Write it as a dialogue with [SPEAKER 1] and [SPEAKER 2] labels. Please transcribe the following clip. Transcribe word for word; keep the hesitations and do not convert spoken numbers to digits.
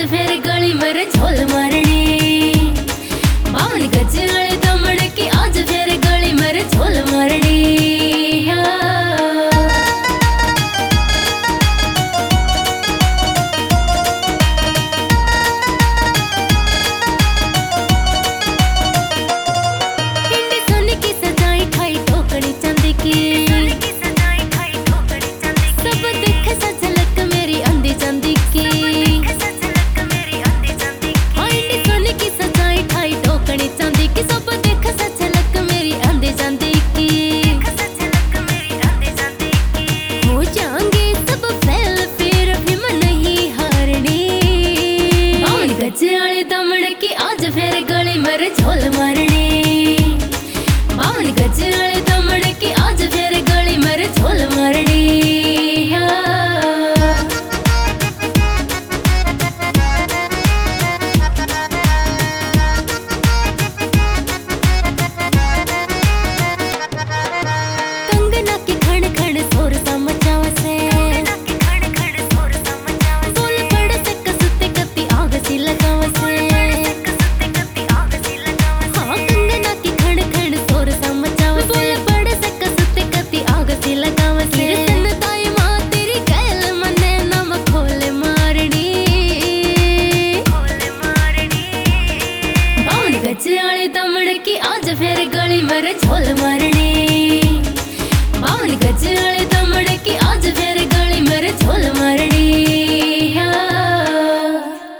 [SPEAKER 1] फिर गली मर झोल मारने बावन गज वाले दमड़ की आज फिर गली मर झोल मारने दमड़ की आज फिर गली मर झोल मारने बावन गज वाले दमड़ की आज फिर गली मर झोल मारने कंगना की खण खण सोर सा मचावा से बोल पड़ से कसते कती आग सी लगावा से दमड़ की आज फिर गली मर झोल मारने बावन गज वाले